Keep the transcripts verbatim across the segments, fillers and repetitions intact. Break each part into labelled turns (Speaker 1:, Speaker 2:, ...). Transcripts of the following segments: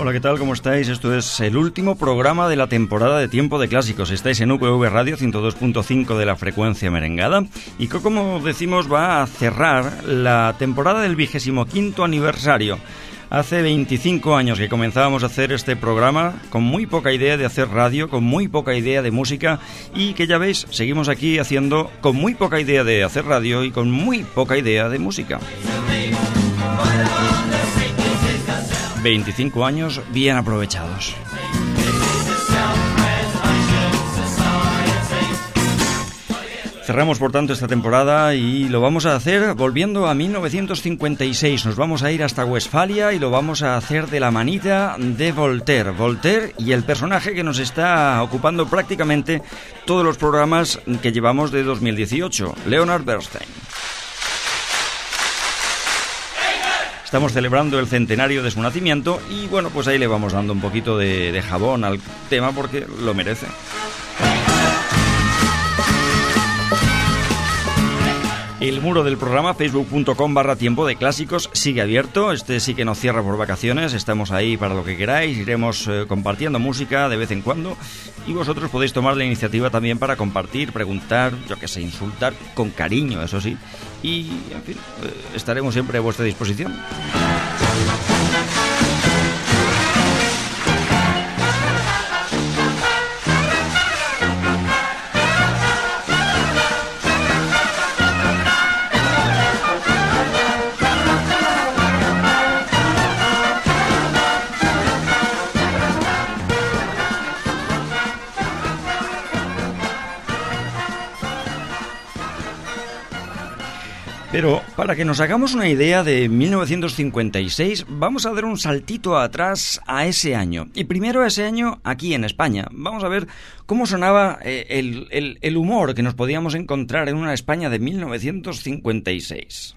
Speaker 1: Hola, ¿qué tal? ¿Cómo estáis? Esto es el último programa de la temporada de Tiempo de Clásicos. Estáis en U P V Radio ciento dos punto cinco de la frecuencia merengada y que, como decimos, va a cerrar la temporada del vigésimo quinto aniversario. Hace veinticinco años que comenzábamos a hacer este programa con muy poca idea de hacer radio, con muy poca idea de música y que ya veis, seguimos aquí haciendo con muy poca idea de hacer radio y con muy poca idea de música. veinticinco años bien aprovechados. Cerramos, por tanto, esta temporada y lo vamos a hacer volviendo a mil novecientos cincuenta y seis. Nos vamos a ir hasta Westfalia y lo vamos a hacer de la manita de Voltaire. Voltaire y el personaje que nos está ocupando prácticamente todos los programas que llevamos de dos mil dieciocho, Leonard Bernstein. Estamos celebrando el centenario de su nacimiento y, bueno, pues ahí le vamos dando un poquito de, de jabón al tema porque lo merece. El muro del programa, facebook punto com barra tiempo de clásicos, sigue abierto. Este sí que nos cierra por vacaciones. Estamos ahí para lo que queráis. Iremos eh, compartiendo música de vez en cuando. Y vosotros podéis tomar la iniciativa también para compartir, preguntar, yo qué sé, insultar con cariño, eso sí. Y, en fin, eh, estaremos siempre a vuestra disposición. Pero para que nos hagamos una idea de mil novecientos cincuenta y seis, vamos a dar un saltito atrás a ese año. Y primero a ese año aquí en España. Vamos a ver cómo sonaba eh, el, el, el humor que nos podíamos encontrar en una España de mil novecientos cincuenta y seis.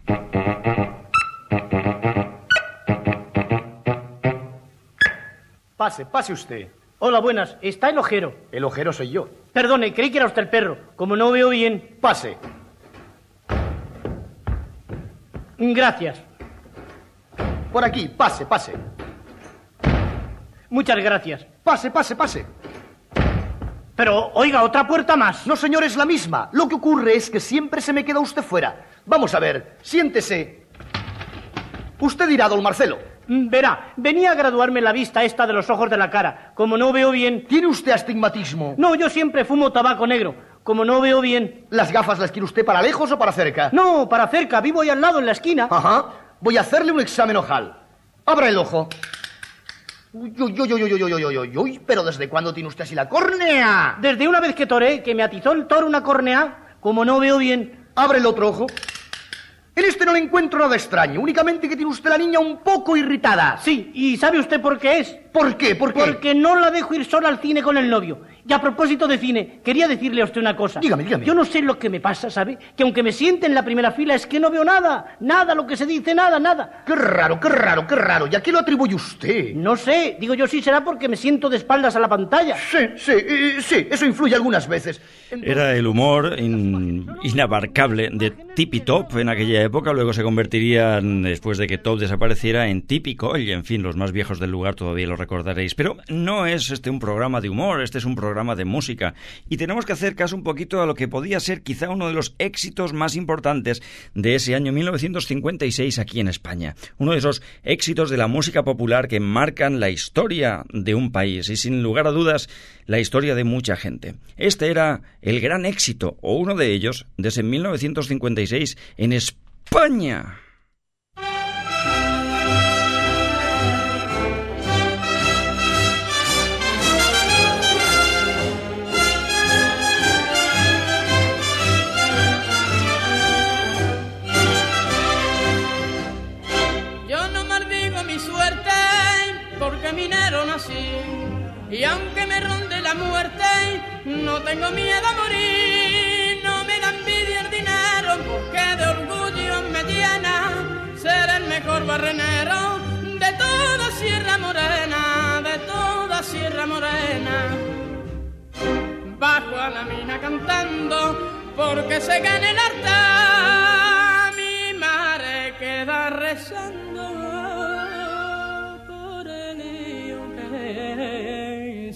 Speaker 2: Pase, pase usted.
Speaker 3: Hola, buenas. ¿Está el ojero?
Speaker 2: El ojero soy yo.
Speaker 3: Perdone, creí que era usted el perro. Como no veo bien...
Speaker 2: Pase.
Speaker 3: Gracias.
Speaker 2: Por aquí, pase, pase.
Speaker 3: Muchas gracias.
Speaker 2: Pase, pase, pase.
Speaker 3: Pero, oiga, otra puerta más.
Speaker 2: No, señor, es la misma. Lo que ocurre es que siempre se me queda usted fuera. Vamos a ver, siéntese. Usted dirá, don Marcelo.
Speaker 3: Verá, venía a graduarme la vista esta de los ojos de la cara. Como no veo bien...
Speaker 2: ¿Tiene usted astigmatismo?
Speaker 3: No, yo siempre fumo tabaco negro. Como no veo bien...
Speaker 2: ¿Las gafas las quiere usted para lejos o para cerca?
Speaker 3: No, para cerca. Vivo ahí al lado, en la esquina.
Speaker 2: Ajá. Voy a hacerle un examen ojal. Abra el ojo. Uy, uy, uy, uy, uy, uy, uy, uy, uy. ¿Pero desde cuándo tiene usted así la córnea?
Speaker 3: Desde una vez que toré, que me atizó el toro una córnea. Como no veo bien...
Speaker 2: Abre el otro ojo. En este no le encuentro nada extraño, únicamente que tiene usted la niña un poco irritada.
Speaker 3: Sí, ¿y sabe usted por qué es?
Speaker 2: ¿Por qué? ¿Por qué?
Speaker 3: Porque no la dejo ir sola al cine con el novio. Y a propósito de cine, quería decirle a usted una cosa.
Speaker 2: Dígame, dígame.
Speaker 3: Yo no sé lo que me pasa, ¿sabe? Que aunque me siente en la primera fila es que no veo nada. Nada, lo que se dice, nada, nada.
Speaker 2: Qué raro, qué raro, qué raro. ¿Y a qué lo atribuye usted?
Speaker 3: No sé, digo yo sí será porque me siento de espaldas a la pantalla.
Speaker 2: Sí, sí, eh, sí, eso influye algunas veces.
Speaker 1: Entonces... Era el humor in, inabarcable de Tippy Top en aquella época, luego se convertirían, después de que Top desapareciera, en Típico, y en fin, los más viejos del lugar todavía lo recordaréis. Pero no es este un programa de humor, este es un programa de música, y tenemos que hacer caso un poquito a lo que podía ser quizá uno de los éxitos más importantes de ese año mil novecientos cincuenta y seis aquí en España. Uno de esos éxitos de la música popular que marcan la historia de un país y, sin lugar a dudas, la historia de mucha gente. Este era el gran éxito, o uno de ellos, de ese mil novecientos cincuenta y seis en España.
Speaker 4: Porque minero nací, y aunque me ronde la muerte, no tengo miedo a morir. No me da envidia el dinero, porque de orgullo me llena ser el mejor barrenero de toda Sierra Morena, de toda Sierra Morena. Bajo a la mina cantando, porque se gane el altar, mi madre queda rezando.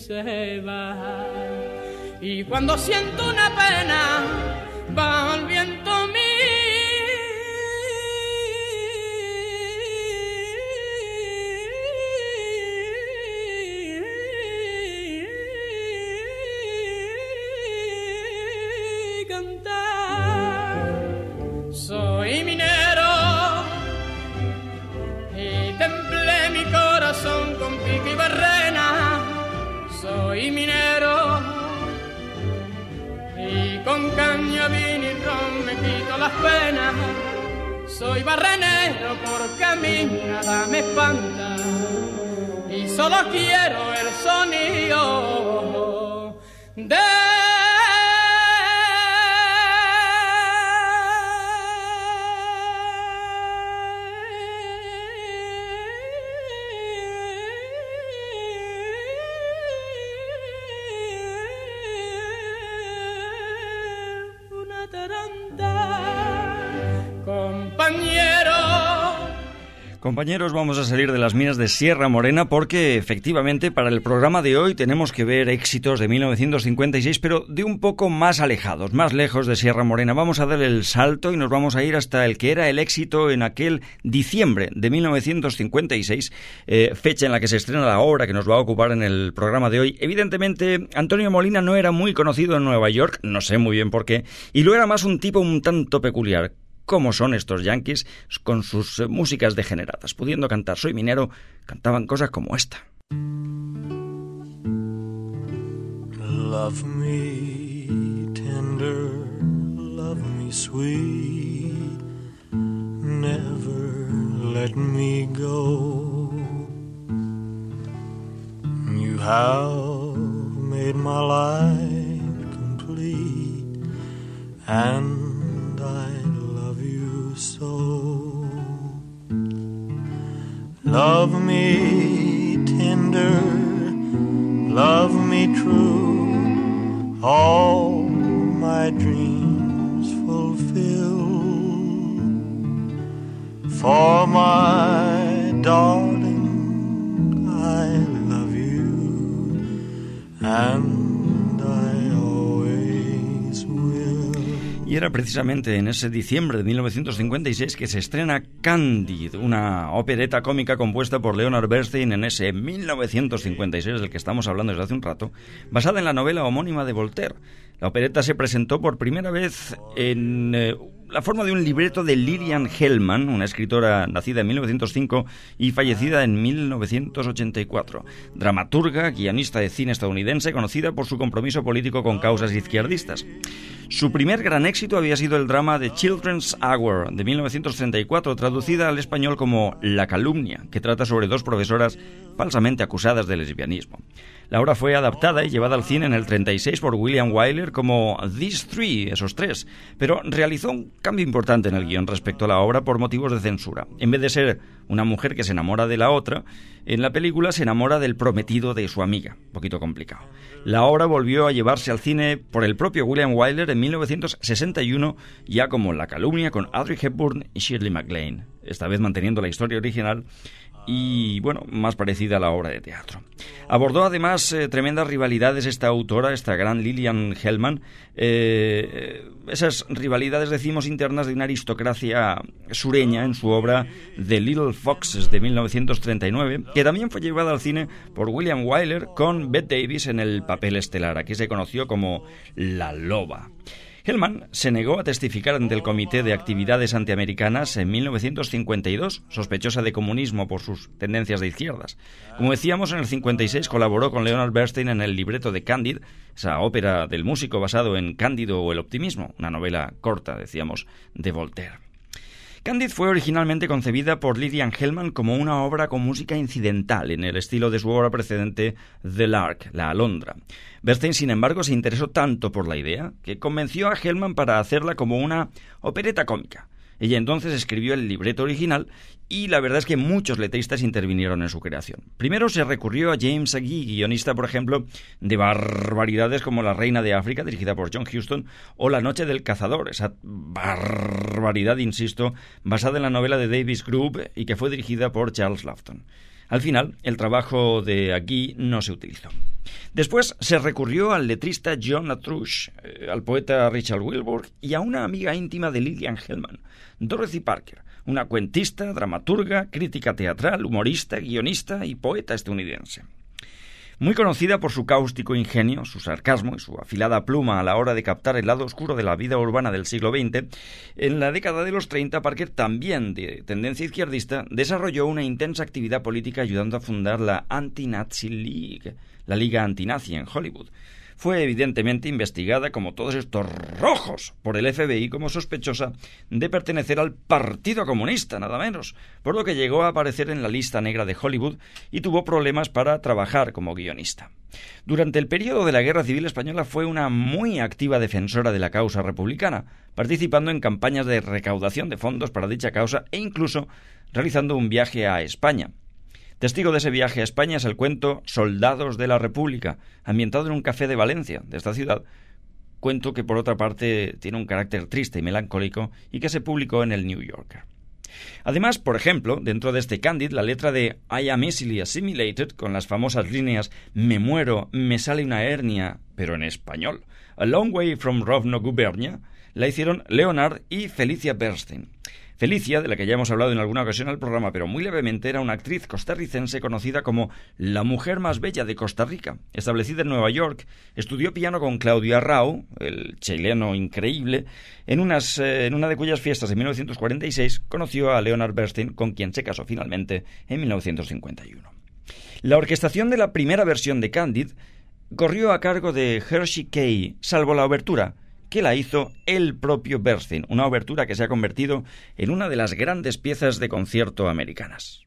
Speaker 4: se va. Y cuando siento una pena, va el viento mío. Soy minero y templé mi corazón con pico y barrena. Soy minero y con caña, vino y ron me quito las penas. Soy barrenero porque a mí nada me espanta y solo quiero el sonido de
Speaker 1: Compañeros, vamos a salir de las minas de Sierra Morena porque, efectivamente, para el programa de hoy tenemos que ver éxitos de mil novecientos cincuenta y seis, pero de un poco más alejados, más lejos de Sierra Morena. Vamos a dar el salto y nos vamos a ir hasta el que era el éxito en aquel diciembre de mil novecientos cincuenta y seis, eh, fecha en la que se estrena la obra que nos va a ocupar en el programa de hoy. Evidentemente, Antonio Molina no era muy conocido en Nueva York, no sé muy bien por qué, y lo era más un tipo un tanto peculiar. ¿Cómo son estos yanquis con sus eh, músicas degeneradas? Pudiendo cantar Soy minero, cantaban cosas como esta.
Speaker 5: Love me tender, love me sweet, never let me go. You have made my life complete, and I so love me tender, love me true, all my dreams fulfill. For my darling, I love you, and I always will.
Speaker 1: Y era precisamente en ese diciembre de mil novecientos cincuenta y seis que se estrena Candid, una opereta cómica compuesta por Leonard Bernstein en ese mil novecientos cincuenta y seis del que estamos hablando desde hace un rato, basada en la novela homónima de Voltaire. La opereta se presentó por primera vez en eh, la forma de un libreto de Lillian Hellman, una escritora nacida en mil novecientos cinco y fallecida en mil novecientos ochenta y cuatro. Dramaturga, guionista de cine estadounidense, conocida por su compromiso político con causas izquierdistas. Su primer gran éxito había sido el drama The Children's Hour de mil novecientos treinta y cuatro, traducida al español como La calumnia, que trata sobre dos profesoras falsamente acusadas de lesbianismo. La obra fue adaptada y llevada al cine en el treinta y seis por William Wyler como These Three, esos tres, pero realizó un cambio importante en el guión respecto a la obra por motivos de censura. En vez de ser una mujer que se enamora de la otra, en la película se enamora del prometido de su amiga. Un poquito complicado. La obra volvió a llevarse al cine por el propio William Wyler en mil novecientos sesenta y uno, ya como La calumnia, con Audrey Hepburn y Shirley MacLaine, esta vez manteniendo la historia original y, bueno, más parecida a la obra de teatro. Abordó además eh, tremendas rivalidades esta autora, esta gran Lillian Hellman, eh, esas rivalidades, decimos, internas de una aristocracia sureña en su obra The Little Foxes de mil novecientos treinta y nueve, que también fue llevada al cine por William Wyler con Bette Davis en el papel estelar. Aquí se conoció como La Loba. Hellman se negó a testificar ante el Comité de Actividades Antiamericanas en mil novecientos cincuenta y dos, sospechosa de comunismo por sus tendencias de izquierdas. Como decíamos, en el cincuenta y seis colaboró con Leonard Bernstein en el libreto de Candid, esa ópera del músico basado en Cándido o el optimismo, una novela corta, decíamos, de Voltaire. Candid fue originalmente concebida por Lillian Hellman como una obra con música incidental en el estilo de su obra precedente The Lark, La Alondra. Bernstein, sin embargo, se interesó tanto por la idea que convenció a Hellman para hacerla como una opereta cómica. Ella entonces escribió el libreto original y la verdad es que muchos letristas intervinieron en su creación. Primero se recurrió a James Agee, guionista, por ejemplo, de barbaridades como La Reina de África, dirigida por John Huston, o La Noche del Cazador, esa barbaridad, insisto, basada en la novela de Davis Groove y que fue dirigida por Charles Laughton. Al final, el trabajo de aquí no se utilizó. Después se recurrió al letrista John Latrouche, eh, al poeta Richard Wilbur y a una amiga íntima de Lillian Hellman, Dorothy Parker, una cuentista, dramaturga, crítica teatral, humorista, guionista y poeta estadounidense. Muy conocida por su cáustico ingenio, su sarcasmo y su afilada pluma a la hora de captar el lado oscuro de la vida urbana del siglo veinte, en la década de los treinta, Parker, también de tendencia izquierdista, desarrolló una intensa actividad política ayudando a fundar la Anti-Nazi League, la Liga Antinazi en Hollywood. Fue evidentemente investigada, como todos estos rojos, por el F B I como sospechosa de pertenecer al Partido Comunista, nada menos, por lo que llegó a aparecer en la lista negra de Hollywood y tuvo problemas para trabajar como guionista. Durante el periodo de la Guerra Civil Española fue una muy activa defensora de la causa republicana, participando en campañas de recaudación de fondos para dicha causa e incluso realizando un viaje a España. Testigo de ese viaje a España es el cuento Soldados de la República, ambientado en un café de Valencia, de esta ciudad, cuento que por otra parte tiene un carácter triste y melancólico y que se publicó en el New Yorker. Además, por ejemplo, dentro de este Candid, la letra de I am easily assimilated, con las famosas líneas me muero, me sale una hernia, pero en español, A long way from Rovno Gubernia, la hicieron Leonard y Felicia Bernstein. Felicia, de la que ya hemos hablado en alguna ocasión en el programa, pero muy levemente, era una actriz costarricense conocida como la mujer más bella de Costa Rica. Establecida en Nueva York, estudió piano con Claudio Arrau, el chileno increíble, en, unas, eh, en una de cuyas fiestas de mil novecientos cuarenta y seis conoció a Leonard Bernstein, con quien se casó finalmente en mil novecientos cincuenta y uno. La orquestación de la primera versión de Candid corrió a cargo de Hershey Kay, salvo la obertura, que la hizo el propio Bernstein, una obertura que se ha convertido en una de las grandes piezas de concierto americanas.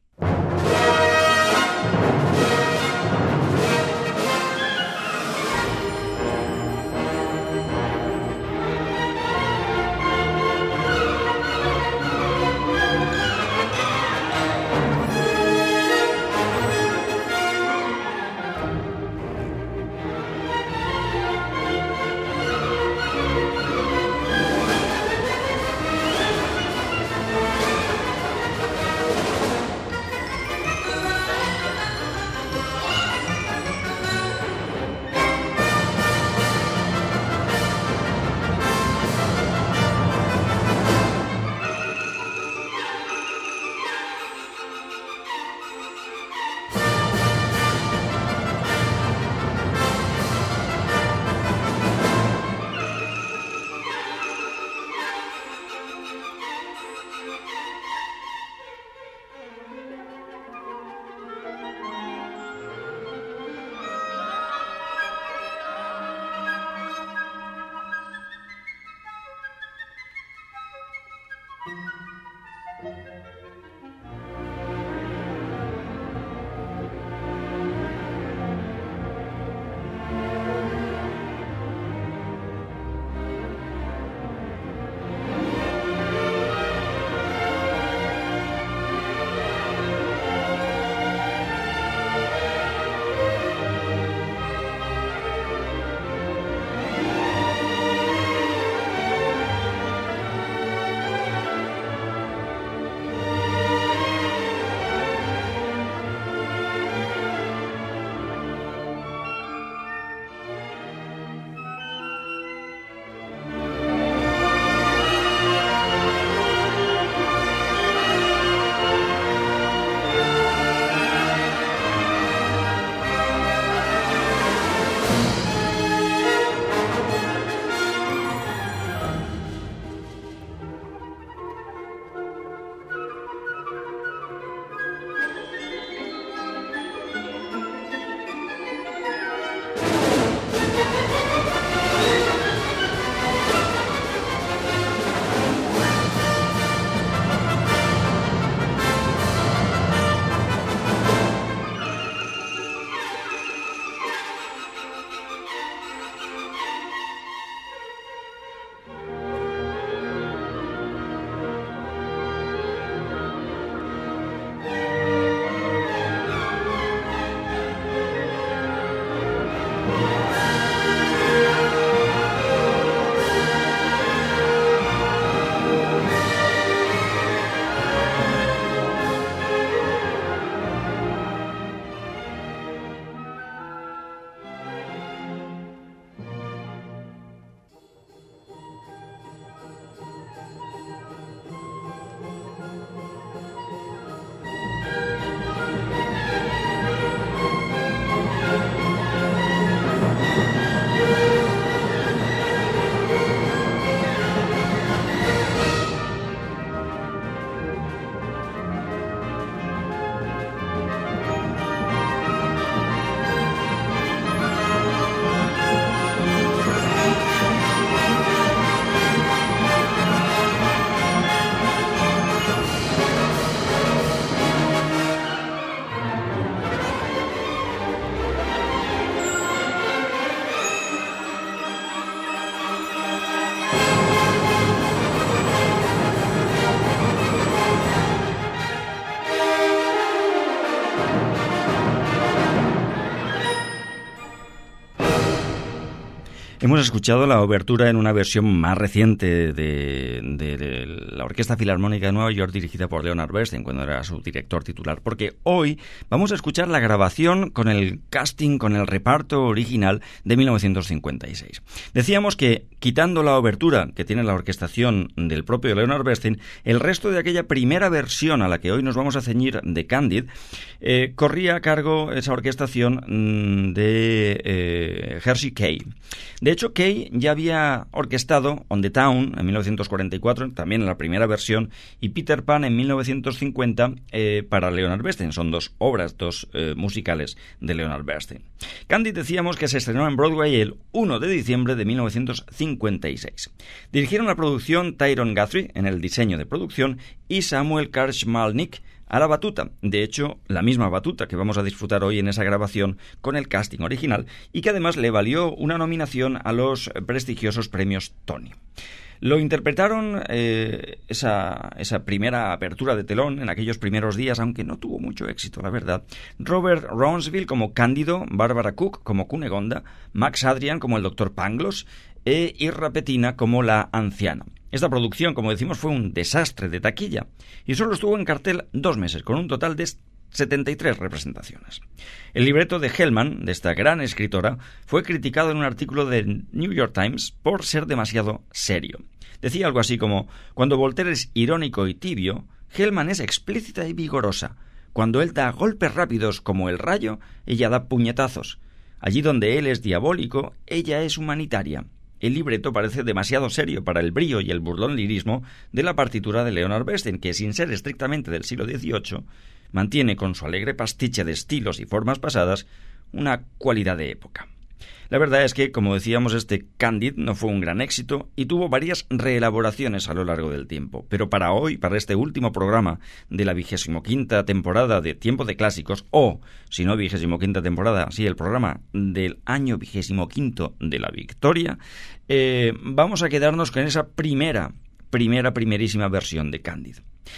Speaker 1: Hemos escuchado la obertura en una versión más reciente de, de, de la Orquesta Filarmónica de Nueva York, dirigida por Leonard Bernstein, cuando era su director titular, porque hoy vamos a escuchar la grabación con el casting, con el reparto original de mil novecientos cincuenta y seis. Decíamos que, quitando la obertura que tiene la orquestación del propio Leonard Bernstein, el resto de aquella primera versión a la que hoy nos vamos a ceñir de Candid, eh, corría a cargo esa orquestación mmm, de eh, Hershey Kay. De hecho, Kay ya había orquestado On the Town en mil novecientos cuarenta y cuatro, también en la primera versión, y Peter Pan en mil novecientos cincuenta eh, para Leonard Bernstein. Son dos obras, dos eh, musicales de Leonard Bernstein. Candid, decíamos que se estrenó en Broadway el primero de diciembre de mil novecientos cincuenta y seis. Dirigieron la producción Tyrone Guthrie en el diseño de producción y Samuel Karchmalnik a la batuta, de hecho, la misma batuta que vamos a disfrutar hoy en esa grabación con el casting original y que además le valió una nominación a los prestigiosos premios Tony. Lo interpretaron eh, esa, esa primera apertura de telón en aquellos primeros días, aunque no tuvo mucho éxito, la verdad. Robert Rounseville como Cándido, Barbara Cook como Cunegonda, Max Adrian como el doctor Pangloss e Irra Petina como la anciana. Esta producción, como decimos, fue un desastre de taquilla y solo estuvo en cartel dos meses, con un total de setenta y tres representaciones. El libreto de Hellman, de esta gran escritora, fue criticado en un artículo de New York Times por ser demasiado serio. Decía algo así como: cuando Voltaire es irónico y tibio, Hellman es explícita y vigorosa. Cuando él da golpes rápidos como el rayo, ella da puñetazos. Allí donde él es diabólico, ella es humanitaria. El libreto parece demasiado serio para el brío y el burlón lirismo de la partitura de Leonard Bernstein, que, sin ser estrictamente del siglo dieciocho, mantiene con su alegre pastiche de estilos y formas pasadas una cualidad de época. La verdad es que, como decíamos, este Candid no fue un gran éxito y tuvo varias reelaboraciones a lo largo del tiempo. Pero para hoy, para este último programa de la vigésimo quinta temporada de Tiempo de Clásicos, o, si no vigésimo quinta temporada, sí, el programa del año vigésimo quinto de la Victoria, eh, vamos a quedarnos con esa primera, primera, primerísima versión de Candid.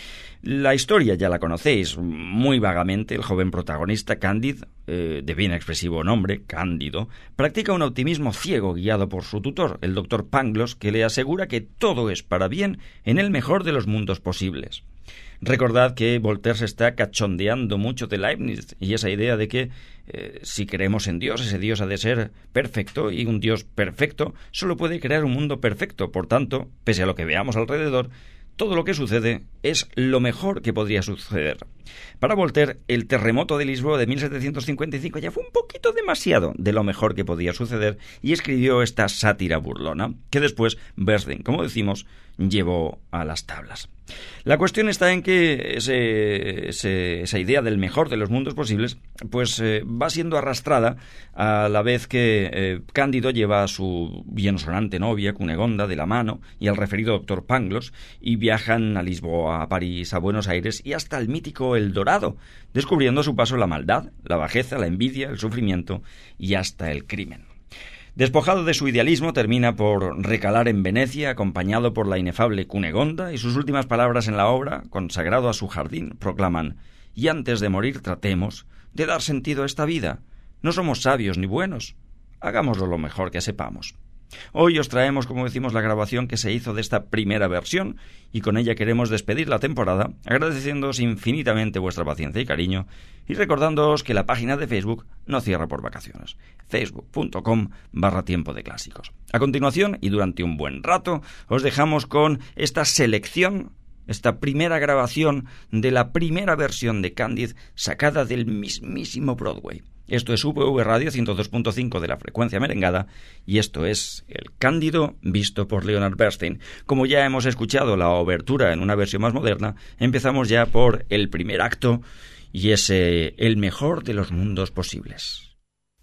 Speaker 1: La historia ya la conocéis muy vagamente. El joven protagonista, Candid, eh, de bien expresivo nombre, Cándido, practica un optimismo ciego guiado por su tutor, el doctor Pangloss, que le asegura que todo es para bien en el mejor de los mundos posibles. Recordad que Voltaire se está cachondeando mucho de Leibniz y esa idea de que eh, si creemos en Dios, ese Dios ha de ser perfecto, y un Dios perfecto solo puede crear un mundo perfecto. Por tanto, pese a lo que veamos alrededor, todo lo que sucede es lo mejor que podría suceder. Para Voltaire, el terremoto de Lisboa de mil setecientos cincuenta y cinco ya fue un poquito demasiado de lo mejor que podía suceder y escribió esta sátira burlona, que después Bernstein, como decimos, llevó a las tablas. La cuestión está en que ese, ese, esa idea del mejor de los mundos posibles pues eh, va siendo arrastrada a la vez que eh, Cándido lleva a su biensonante novia Cunegonda de la mano y al referido doctor Pangloss y viajan a Lisboa, a París, a Buenos Aires y hasta el mítico El Dorado, descubriendo a su paso la maldad, la bajeza, la envidia, el sufrimiento y hasta el crimen. Despojado de su idealismo, termina por recalar en Venecia, acompañado por la inefable Cunegonda, y sus últimas palabras en la obra, consagrado a su jardín, proclaman: «Y antes de morir tratemos de dar sentido a esta vida. No somos sabios ni buenos. Hagámoslo lo mejor que sepamos». Hoy os traemos, como decimos, la grabación que se hizo de esta primera versión y con ella queremos despedir la temporada, agradeciéndoos infinitamente vuestra paciencia y cariño y recordándoos que la página de Facebook no cierra por vacaciones. facebook.com barra tiempo de clásicos. A continuación, y durante un buen rato, os dejamos con esta selección, esta primera grabación de la primera versión de Candid sacada del mismísimo Broadway. Esto es U P V Radio ciento dos punto cinco de la frecuencia merengada y esto es el Cándido visto por Leonard Bernstein. Como ya hemos escuchado la obertura en una versión más moderna, empezamos ya por el primer acto y es eh, el mejor de los mundos posibles.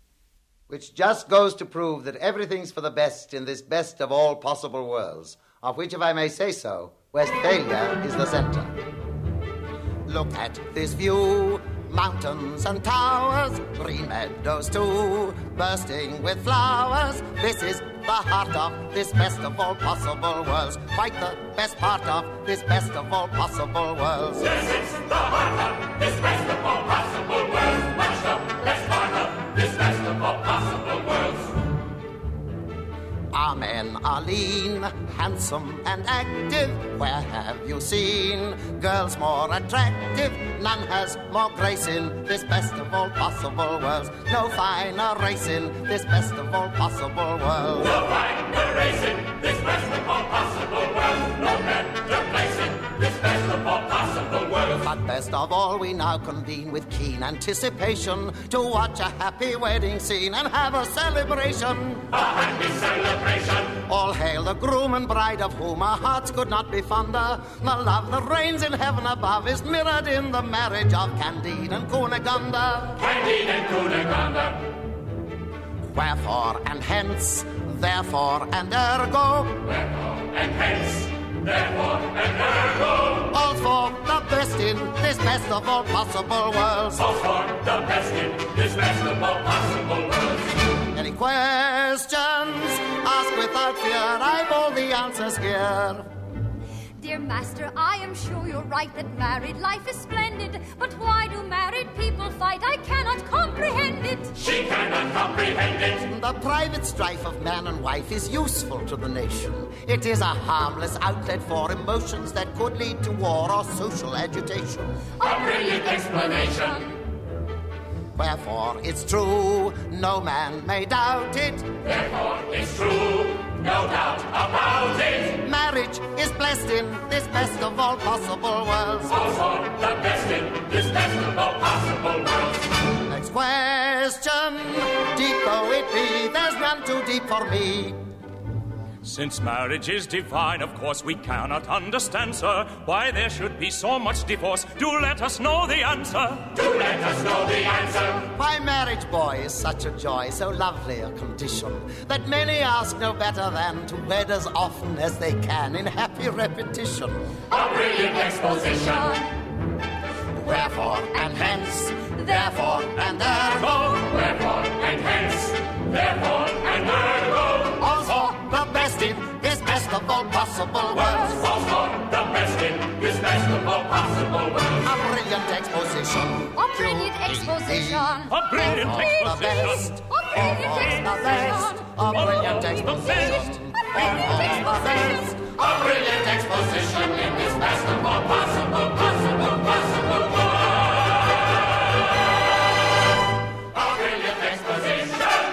Speaker 6: Which just goes to prove that everything's for the best in this best of all possible worlds, of which, if I may say so, Westphalia is the center. Look at this view. Mountains and towers, green meadows too, bursting with flowers. This is the heart of this best of all possible worlds. Quite the best part of this best of all possible worlds.
Speaker 7: This is the heart of this best of all possible worlds. Much the best part of this best of all possible worlds.
Speaker 6: Our men are lean, handsome and active. Where have you seen girls more attractive? None has more grace in this best of all possible worlds. No finer race in this best of all possible worlds.
Speaker 7: No finer race in this best of all possible worlds. No better place in this best of all possible worlds.
Speaker 6: But best of all, we now convene with keen anticipation to watch a happy wedding scene and have a celebration.
Speaker 7: A happy celebration.
Speaker 6: All hail the groom and bride of whom our hearts could not be fonder. The love that reigns in heaven above is mirrored in the marriage of Candide and Cunegonde.
Speaker 7: Candide and Cunegonde.
Speaker 6: Wherefore and hence, therefore and ergo.
Speaker 7: Wherefore and hence, therefore and ergo.
Speaker 6: All for the best in this best of all possible worlds.
Speaker 7: All for the best in this best of all possible worlds.
Speaker 6: Any questions? Ask without fear. I've all the answers here.
Speaker 8: Dear master, I am sure you're right that married life is splendid. But why do married people fight? I cannot comprehend it.
Speaker 7: She cannot comprehend it.
Speaker 6: The private strife of man and wife is useful to the nation. It is a harmless outlet for emotions that could lead to war or social agitation.
Speaker 7: A brilliant explanation.
Speaker 6: Wherefore it's true, no man may doubt it.
Speaker 7: Therefore it's true, no doubt about it.
Speaker 6: Marriage is blessed in this best of all possible worlds.
Speaker 7: All for the best in this best of all possible worlds.
Speaker 6: Next question. Deep though it be, there's none too deep for me.
Speaker 9: Since marriage is divine, of course we cannot understand, sir, why there should be so much divorce. Do let us know the answer.
Speaker 7: Do let us know the answer.
Speaker 6: Why marriage, boy, is such a joy, so lovely a condition, that many ask no better than to wed as often as they can in happy repetition.
Speaker 7: A brilliant exposition.
Speaker 6: Wherefore and hence, therefore and ergo.
Speaker 7: Wherefore and hence, therefore and ergo.
Speaker 6: Also the best in this best of all possible worlds.
Speaker 7: Also the best in this best of all possible worlds.
Speaker 6: A brilliant exposition.
Speaker 8: A brilliant exposition.
Speaker 9: A brilliant exposition.
Speaker 8: A brilliant exposition.
Speaker 6: A brilliant exposition.
Speaker 7: A brilliant exposition in this best of all possible, possible, possible worlds. A brilliant exposition.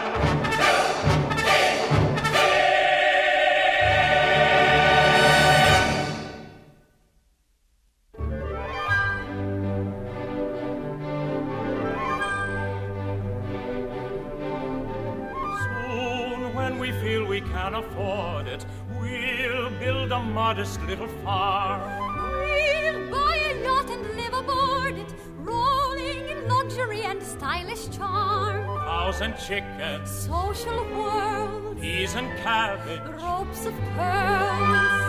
Speaker 9: We can afford it. We'll build a modest little farm.
Speaker 8: We'll buy a yacht and live aboard it, rolling in luxury and stylish charm.
Speaker 9: Cows and chickens,
Speaker 8: social worlds,
Speaker 9: peas and cabbage,
Speaker 8: ropes of pearls.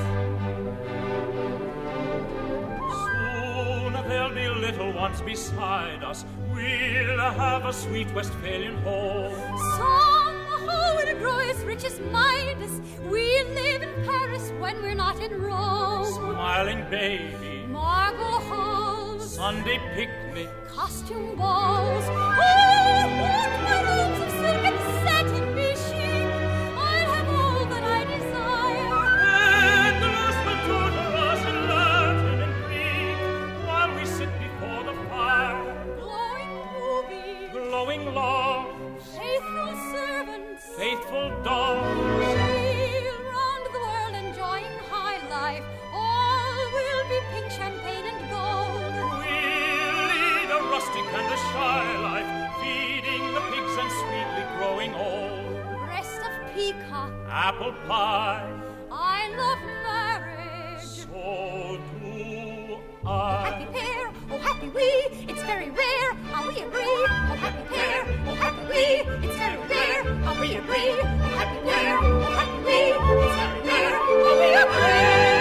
Speaker 9: Soon there'll be little ones beside us. We'll have a sweet Westphalian home.
Speaker 8: Somehow we'll grow as rich as Midas. We'll live in Paris when we're not in Rome.
Speaker 9: Smiling baby,
Speaker 8: marble halls,
Speaker 9: Sunday picnic,
Speaker 8: costume balls. Oh, won't my robes of silk and satin be chic? I'll have all that I desire.
Speaker 9: And the nurse will tutor us in Latin and Greek while we sit before the fire.
Speaker 8: Glowing movies,
Speaker 9: glowing love,
Speaker 8: faithful servants,
Speaker 9: faithful dogs.
Speaker 8: Sail round the world enjoying high life. All will be pink champagne and gold.
Speaker 9: We'll lead a rustic and a shy life, feeding the pigs and sweetly growing old.
Speaker 8: Breast of peacock,
Speaker 9: apple pie,
Speaker 8: I love marriage.
Speaker 9: So do I.
Speaker 8: Oh, happy pair, oh happy we, it's very rare how we agree. Oh happy pair, oh happy we, it's very rare how we agree. Oh happy pair, oh happy we, it's very rare how we agree.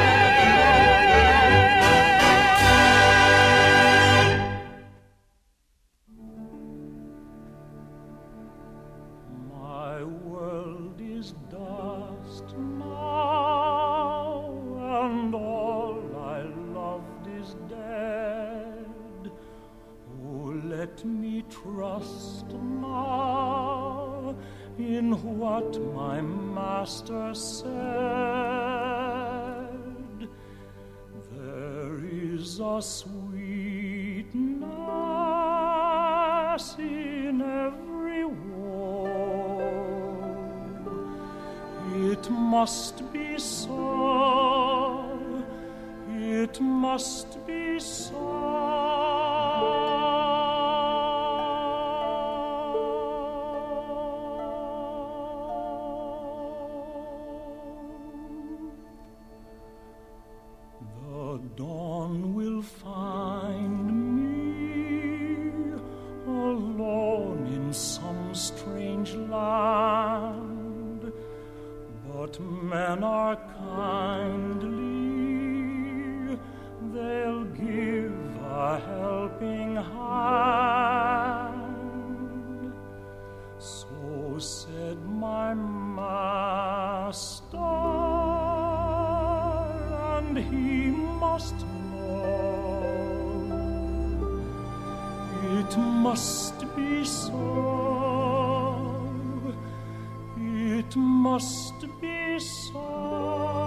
Speaker 9: My world is dust now, and all I loved is dead. Oh, let me trust now in what what my master said. There is a sweetness in every word. It must be so. It must be so. The dawn will find me alone in some strange land, but men are kindly, they'll give a helping hand. So said my master, and he must know. It must be so. It must be so.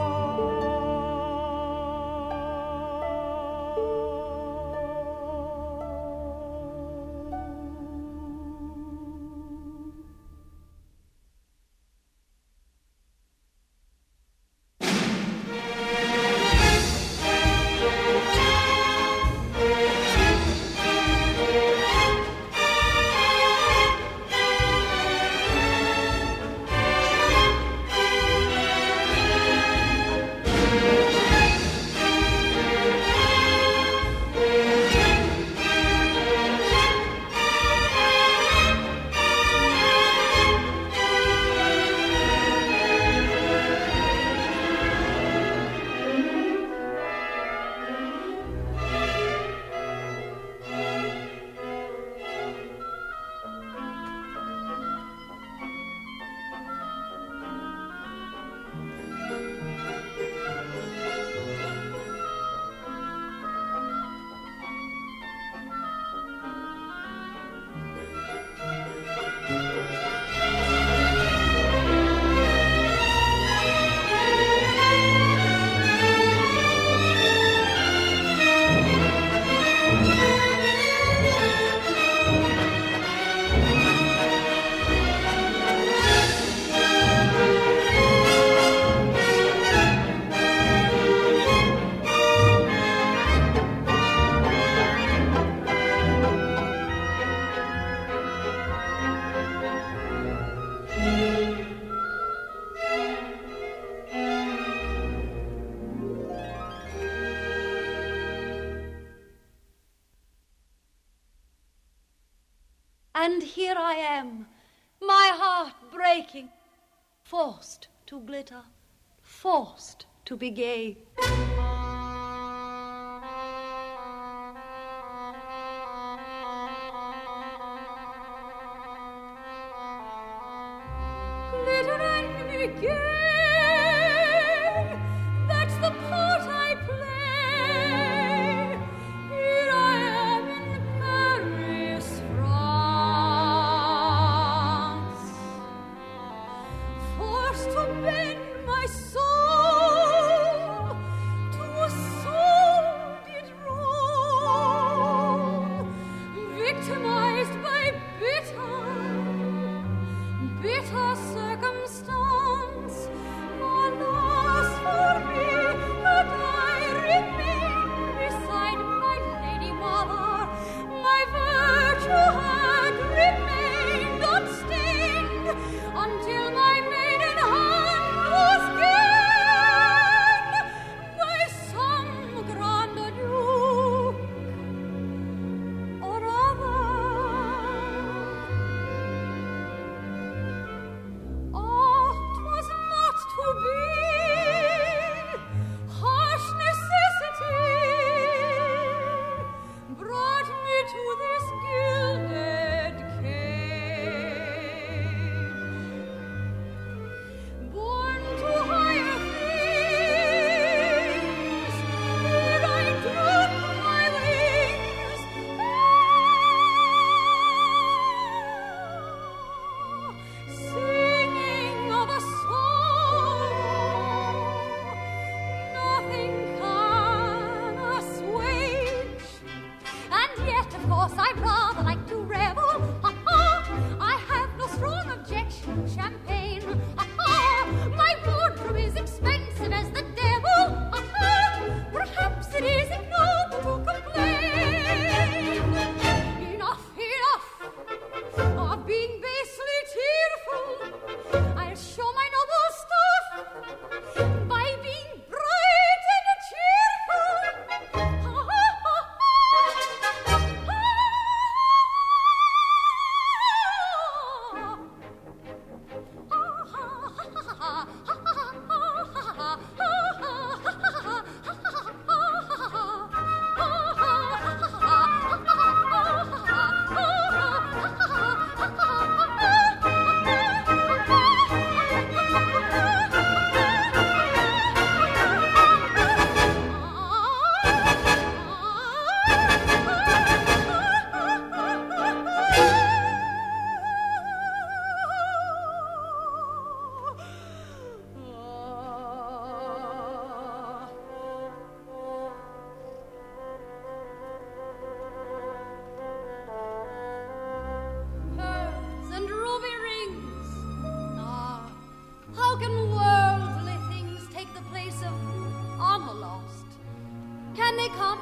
Speaker 8: And here I am, my heart breaking, forced to glitter, forced to be gay. Glitter and be gay, that's the part I play. Here I am in Paris, France, forced to bend my soul to a soul did wrong, victimized by bitter, bitter circumstance. Alas for me that I remain beside my lady mother. My virtue had remained unstained until my maiden hand was gained by some grand duke or other. Ah,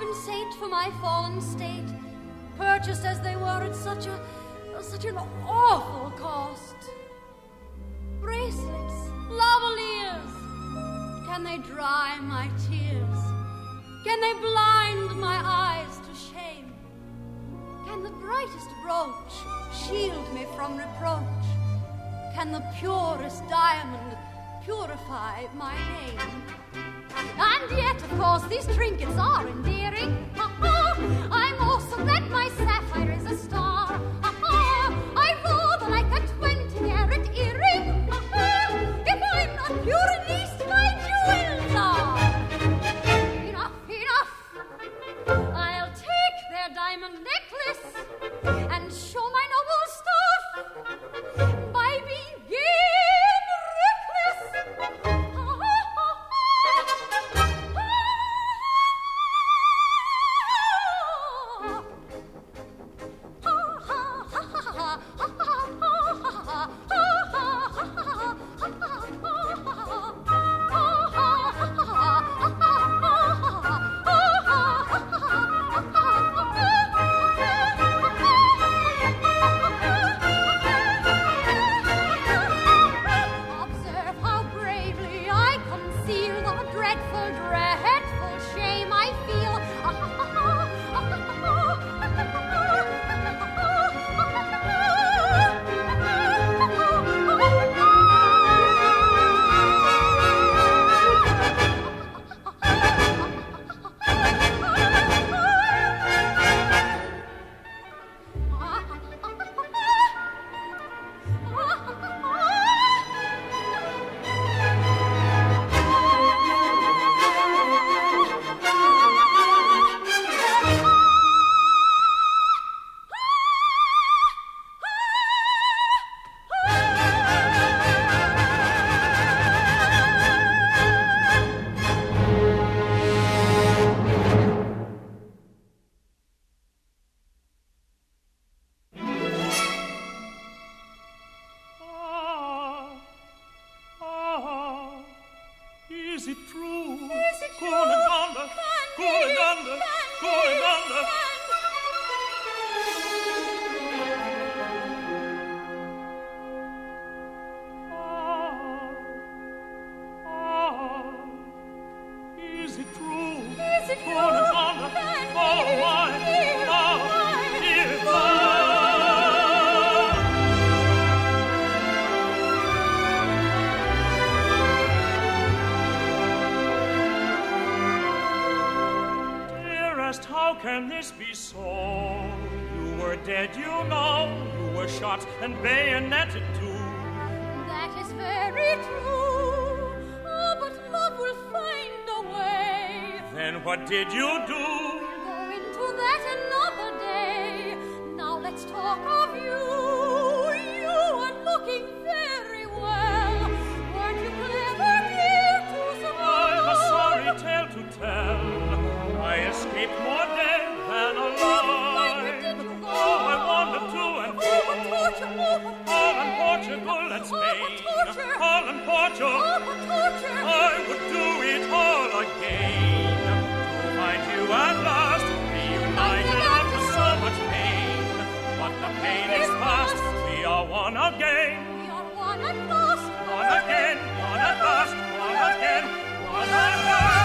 Speaker 8: patron saint for my fallen state, purchased as they were at such a such an awful cost. Bracelets, lavaliers, can they dry my tears? Can they blind my eyes to shame? Can the brightest brooch shield me from reproach? Can the purest diamond purify my name? And yet, of course, these trinkets are endearing. Ha-ha! I'm awesome that my sapphire is a star. Ha-ha! I rather like a twenty-carat earring. Ha-ha! If I'm not pure, at least my jewels are. Enough, enough. I'll take their diamond necklace and show my noble stuff by being gay and reckless.
Speaker 9: And bayoneted too.
Speaker 8: That is very true. Oh, but love will find a way.
Speaker 9: Then what did you do?
Speaker 8: We'll go into that another day. Now let's talk of you. You are looking very well. Weren't you clever, dear, to survive?
Speaker 9: I've a sorry tale to tell. I escaped more dead than alive.
Speaker 8: Where did you go?
Speaker 9: Oh, I wandered to and fro. Holland, Portugal, and Spain. Holland, Portugal. I would do it all again to find you at last, reunited after so much pain. But the pain is past. We are one again.
Speaker 8: We are one at last.
Speaker 9: One again. One at last. One again. One at last.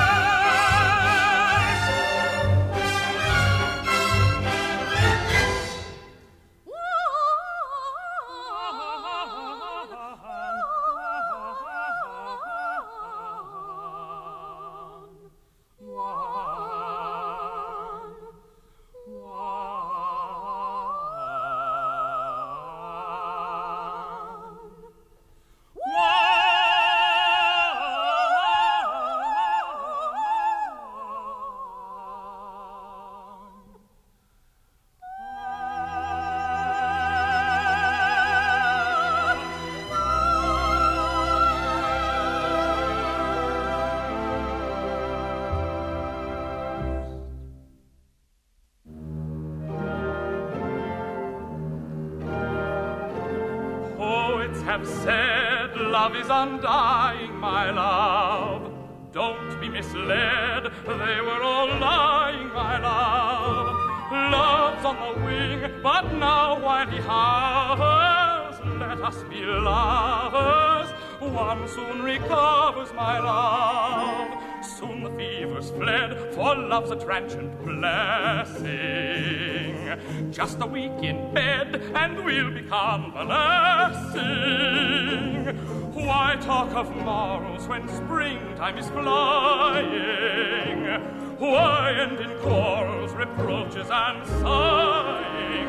Speaker 9: Have said love is undying, my love. don't be misled, they were all lying, my love. Love's on the wing, but now while he hovers, let us be lovers. One soon recovers, my love. Soon the fever's fled, for love's a transient blessing. Just a week in bed, and we'll be convalescing. Why talk of morrows when springtime is flying? Why end in quarrels, reproaches, and sighing,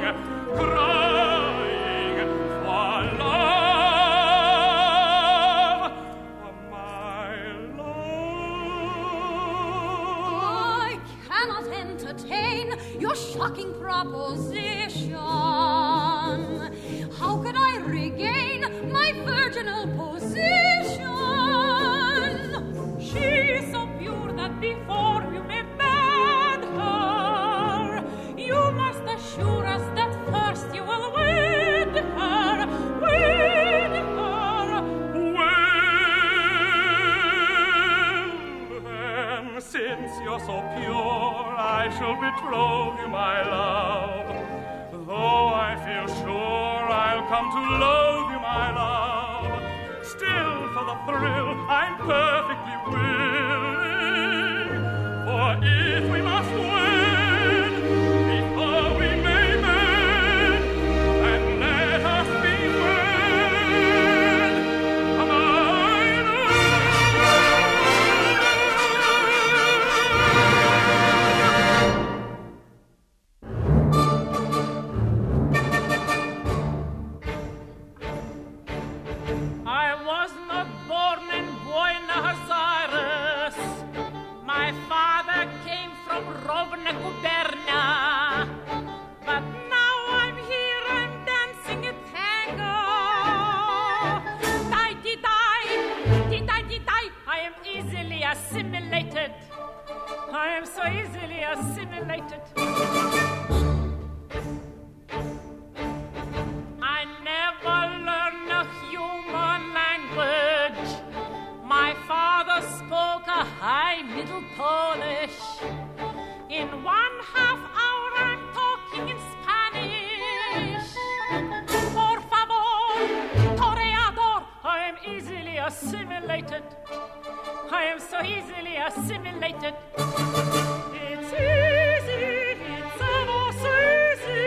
Speaker 9: crying for love, my love?
Speaker 8: I cannot entertain your shocking proposition. How could I regain my virginal position? She is so pure that before you may bed her, you must assure us that first you will wed her, wed her.
Speaker 9: Well, then, since you're so pure, I shall betroth you, my love. Though I feel sure I'll come to loathe you, my love, still for the thrill I'm perfectly willing. For if we must wed before we may mend, then let us be wed, my
Speaker 4: I was not born in Buenos Aires. My father came from Rovna Gubernia. But now I'm here, I'm dancing a tango. Die-di-die, di-die-di-die. I am easily assimilated. I am so easily assimilated. I never learned a human language. My father spoke a high Middle Polish. In one half hour I'm talking in Spanish. Por favor, toreador. I am easily assimilated. I am so easily assimilated. It's easy, it's ever so easy.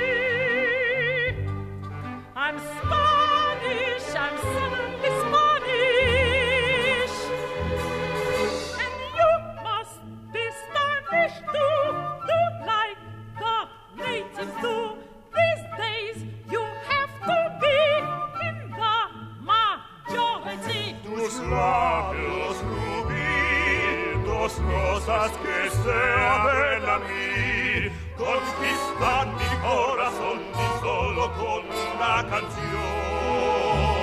Speaker 4: I'm Spanish, I'm suddenly Spanish. And you must be Spanish too, do like the natives do. These days you have to be in the majority.
Speaker 9: tus labios rubí, dos rosas que se abren a mí, conquistan mi corazón y solo con una canción.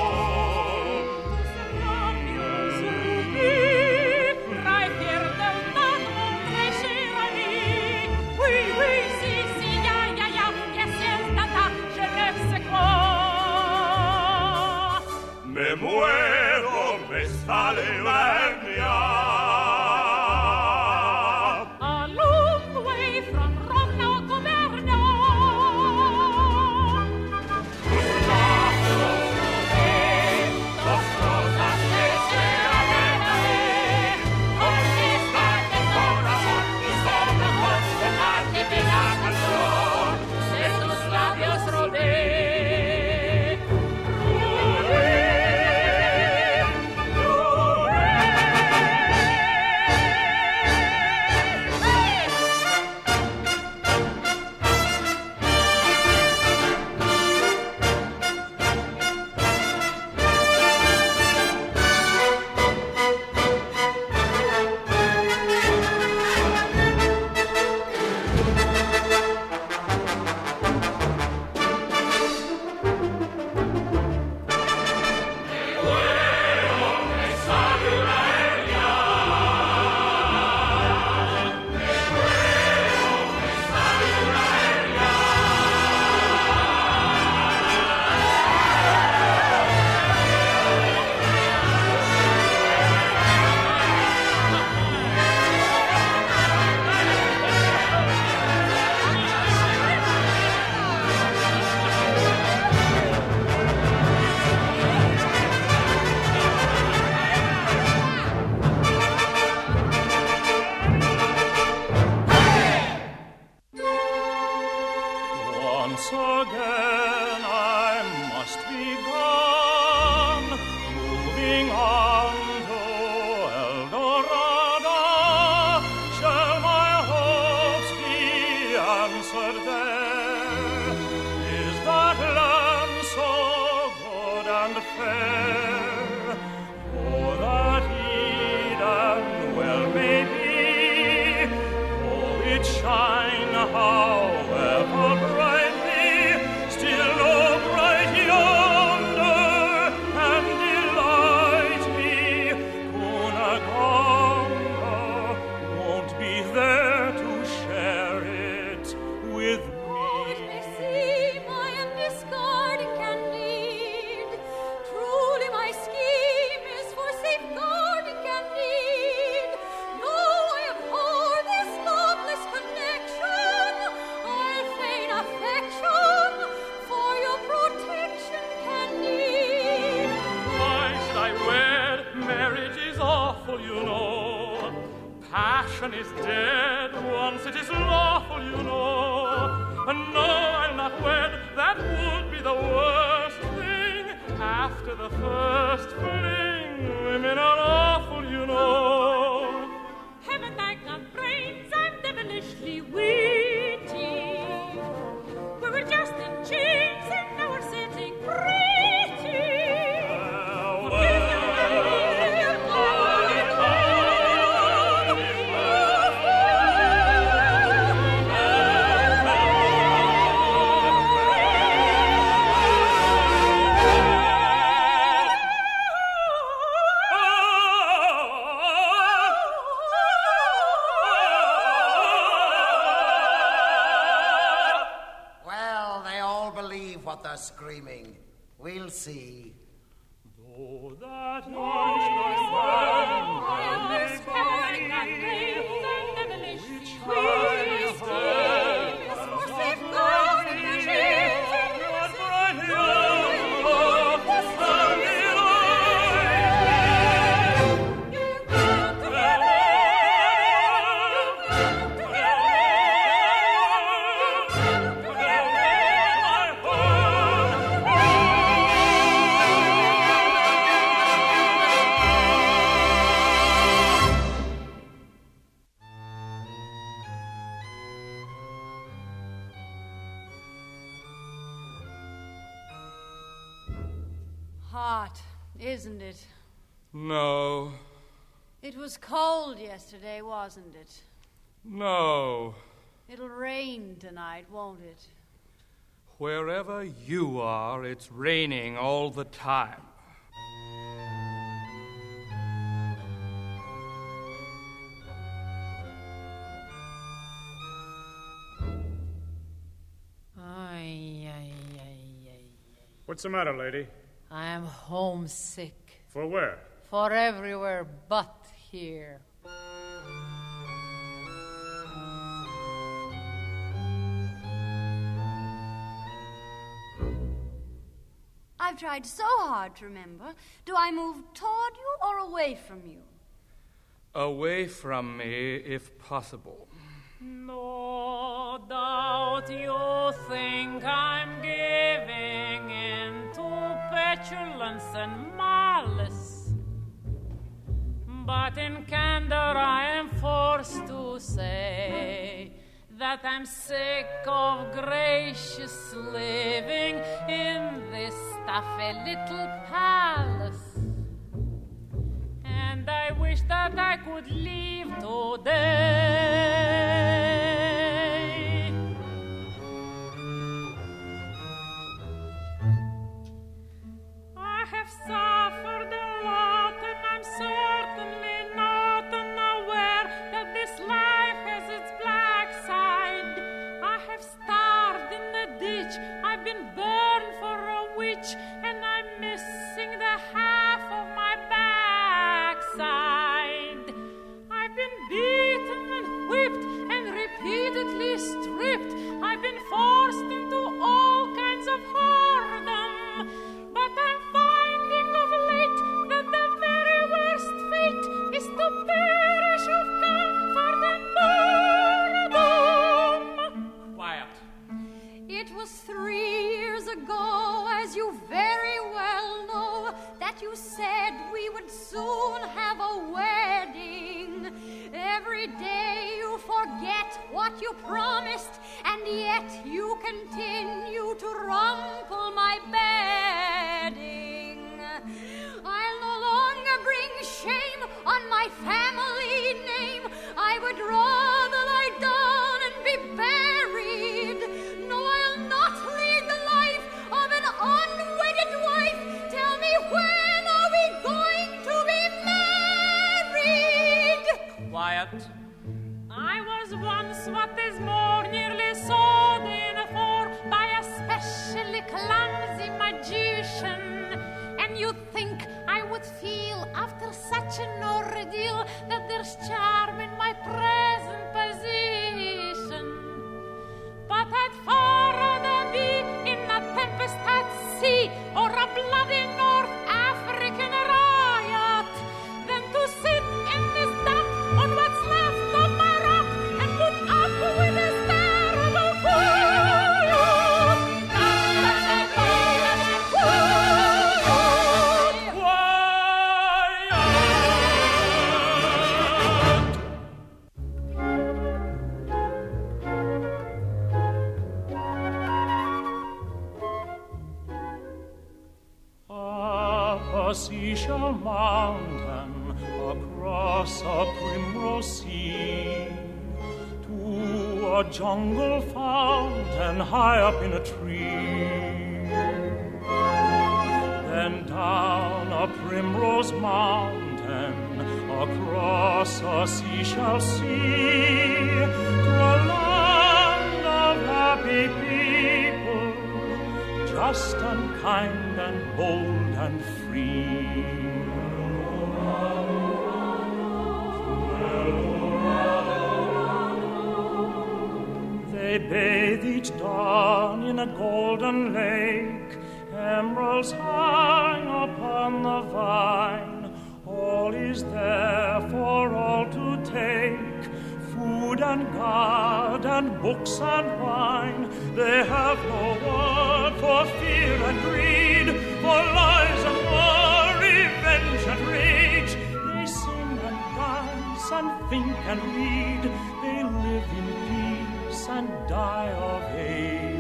Speaker 4: Labios rubí, rapier del nado, crescer a mí. Oui, oui, si, si, ya, ya, ya, yes, yes, tata, je ne sais quoi.
Speaker 9: Me muero, me sale la etnia.
Speaker 4: A long way from Rovna Gubernia.
Speaker 9: Dos rosas que se abren a mí, conquistan mi corazón y solo con una divina canción
Speaker 4: De tus labios robé.
Speaker 9: Rubí, rubí. you know. Passion is dead once it is lawful, you know. And no, I'll not wed, that would be the worst thing. After the first fling, women are awful, you know.
Speaker 8: Haven't I got brains? I'm devilishly witty. We were just in chains and now we're sitting pretty.
Speaker 9: Well, well.
Speaker 6: What they're screaming. We'll see.
Speaker 9: Though that
Speaker 10: Hot, isn't it?
Speaker 9: No.
Speaker 10: It was cold yesterday, wasn't it?
Speaker 9: No.
Speaker 10: It'll rain tonight, won't it?
Speaker 9: Wherever you are, it's raining all the time.
Speaker 10: Ay, ay, ay, ay.
Speaker 11: What's the matter, lady?
Speaker 10: I am homesick.
Speaker 11: For where?
Speaker 10: For everywhere but here.
Speaker 8: I've tried so hard to remember. Do I move toward you or away from you?
Speaker 9: Away from me, if possible.
Speaker 12: No doubt you think I'm giving in to petulance and malice, but in candor I am forced to say that I'm sick of gracious living in this stuffy little palace. And I wish that I could leave today. I have suffered a lot, and I'm certainly not unaware that this life has its black side. I have starved in the ditch, I've been burned for a witch, and I'm missing the half of my backside. I've been beaten and whipped and repeatedly stripped. I've been forced into all kinds of whoredom, but I'm finding of late that the very worst fate is to perish of comfort and boredom.
Speaker 9: Quiet.
Speaker 8: It was three years ago, as you very well know, that you said we would soon have a wedding. Every day you forget what you promised, and yet you continue to rumple my bedding. I'll no longer bring shame on my family name. I would rather lie down and be buried. No, I'll not lead the life of an unwedded wife. Tell me, when are we going to be married?
Speaker 12: Quiet. I was once what is more nearly sold in for by a specially clumsy magician. And you'd think I would feel after such an ordeal that there's charm in my present position. But I'd far rather be in a tempest at sea or a bloody North African riot than to sit in
Speaker 9: a jungle fountain high up in a tree. Then down a primrose mountain, across a sea shall see, to a land of happy people, just and kind and bold and free. They bathe each dawn in a golden lake, emeralds hang upon the vine. All is there for all to take, food and guard and books and wine. They have no word for fear and greed, for lies and war, revenge and rage. They sing and dance and think and read. They live in peace and die of age.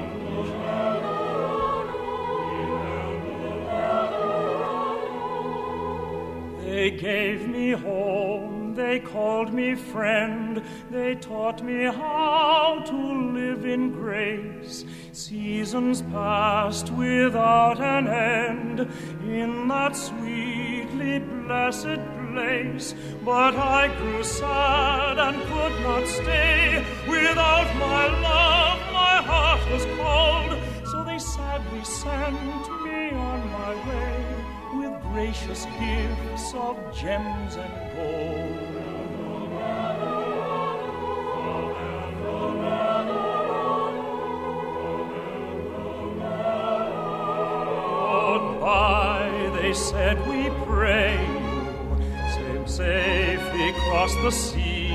Speaker 9: They gave me home, they called me friend, they taught me how to live in grace. Seasons passed without an end in that sweetly blessed place. But I grew sad and could not stay. Without my love, my heart was cold. So they sadly sent me on my way, with gracious gifts of gems and gold. Goodbye, they said, we pray you, safe, safely cross the sea.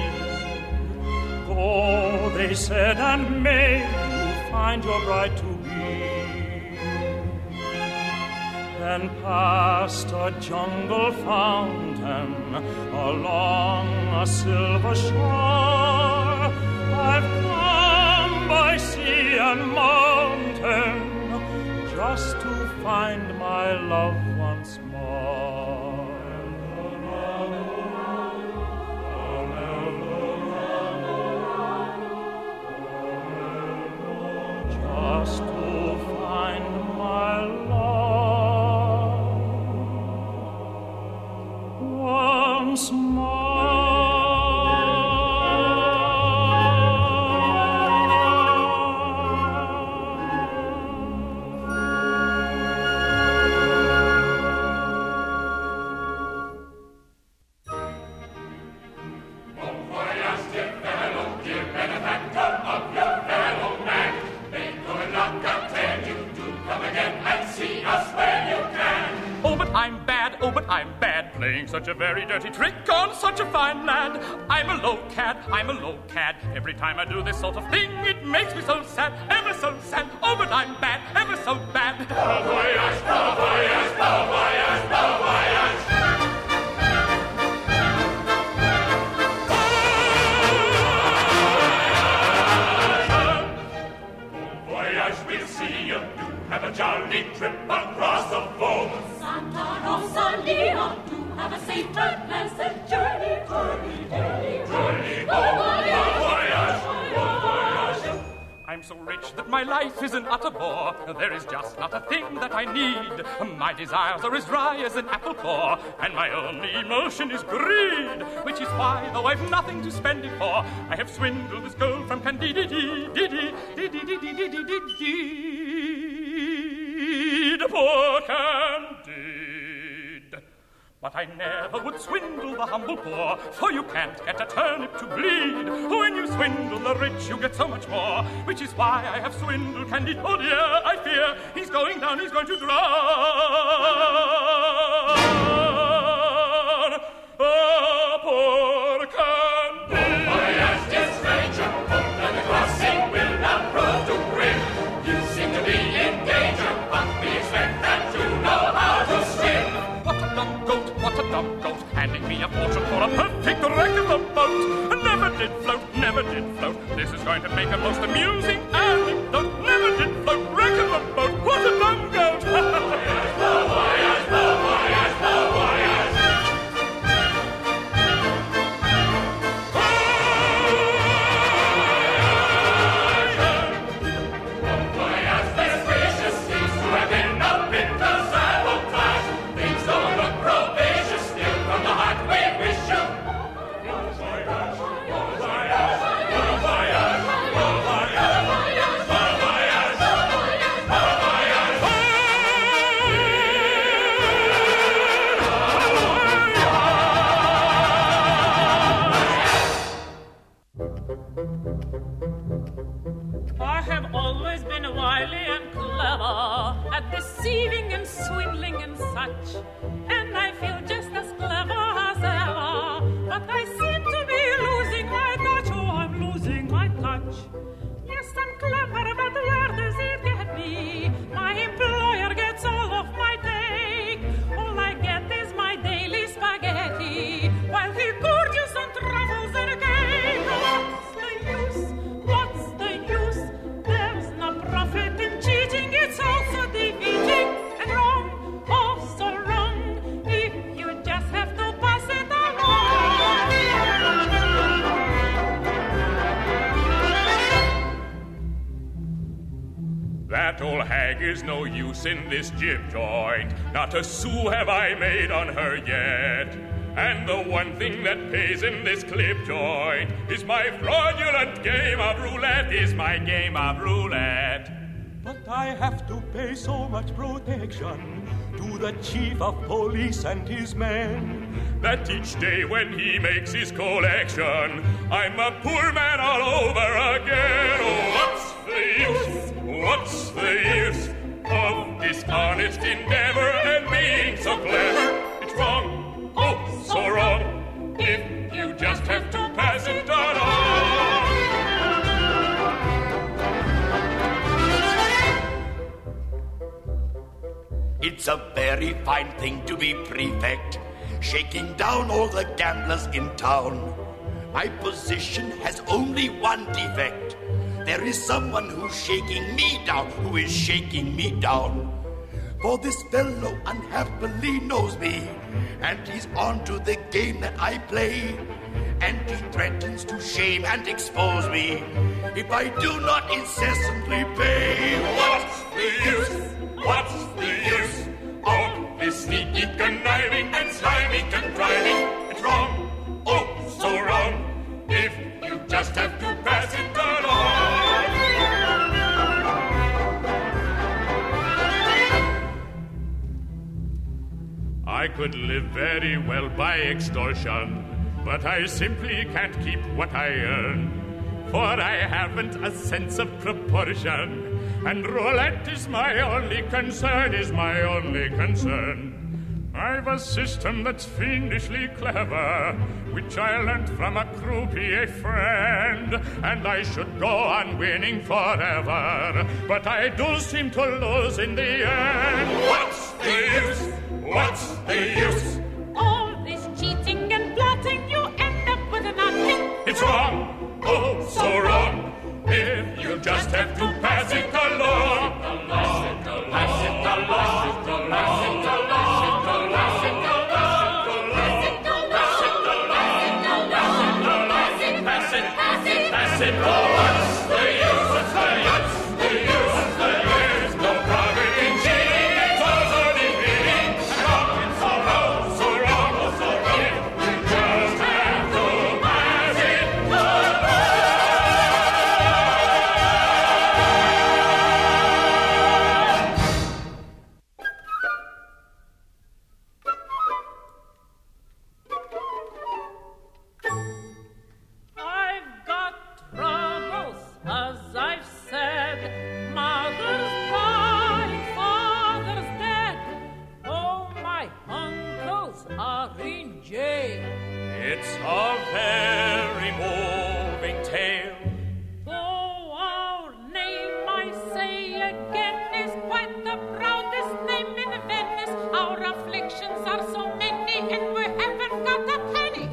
Speaker 9: Go, they said, and may you find your bride to be. Then past a jungle fountain, along a silver shore, I've come by sea and mountain, just to find my love once more. Just to find my love once more.
Speaker 7: Playing such a very dirty trick on such a fine lad. I'm a low cad, I'm a low cad. Every time I do this sort of thing, it makes me so sad, ever so sad. Oh, but I'm bad, ever so bad. Bon voyage, bon voyage, bon voyage, bon voyage. Bon voyage, we'll see you do have a jolly trip across the foam. Santa Rosalia, do have a safe and pleasant journey, journey, journey, journey. Bon voyage, bon voyage. I'm so rich that my life is an utter bore. There is just not a thing that I need. My desires are as dry as an apple core, and my only emotion is greed, which is why, though I've nothing to spend it for, I have swindled this girl from Candide, poor Candide. But I never would swindle the humble poor, for you can't get a turnip to bleed. When you swindle the rich, you get so much more, which is why I have swindled Candide. Oh dear, I fear he's going down, he's going to drown. Oh, poor Candide. Oh, yes, dear stranger, hope that the crossing will not prove to grin. You seem to be in danger, but we expect that you know how to swim. What a dumb goat, what a dumb goat, handing me a fortune for a perfect wreck of a boat. Never did float, never did float. This is going to make a most amusing anecdote. Never did float, wreck of a boat. What a dumb goat! Voyage, voyage, voyage, voyage.
Speaker 9: is no use in this jib joint. Not a sou have I made on her yet. And the one thing that pays in this clip joint is my fraudulent game of roulette, is my game of roulette.
Speaker 13: But I have to pay so much protection to the chief of police and his men,
Speaker 9: that each day when he makes his collection, I'm a poor man all over again. Oh, what's the use, what's the use of dishonest endeavor and being so clever? It's wrong, oh, so wrong, if you just have to pass it on.
Speaker 14: It's a very fine thing to be prefect, shaking down all the gamblers in town. My position has only one defect. There is someone who's shaking me down, who is shaking me down. For this fellow unhappily knows me, and he's on to the game that I play. And he threatens to shame and expose me if I do not incessantly pay.
Speaker 9: What's the use? What's the use of this sneaky conniving and slimy contriving? It's wrong, oh, so wrong, if you just have to pass it along. I could live very well by extortion, but I simply can't keep what I earn, for I haven't a sense of proportion. And roulette is my only concern, is my only concern. I've a system that's fiendishly clever, which I learnt from a croupier friend, and I should go on winning forever, but I do seem to lose in the end. What's the use? What's the use?
Speaker 12: All this cheating and plotting, you end up with nothing.
Speaker 9: It's wrong, oh, so wrong, if you just have to pass it along. Pass it along, pass it along, pass it along, pass it along, pass it along, pass it, pass it, pass it. Oh, what's the use? What's the use? The use, the use. No profit in cheating, it's also defeating. And wrong, it's so wrong, so wrong, oh, so wrong. You just have to pass it along.
Speaker 12: I've got troubles, as I've said. Mother's died, father's dead. Oh, my uncles are in jail.
Speaker 9: It's a very moving tale.
Speaker 12: Oh, our name, I say again, is quite the proudest name in Venice. Our afflictions are so many, and we haven't got a penny.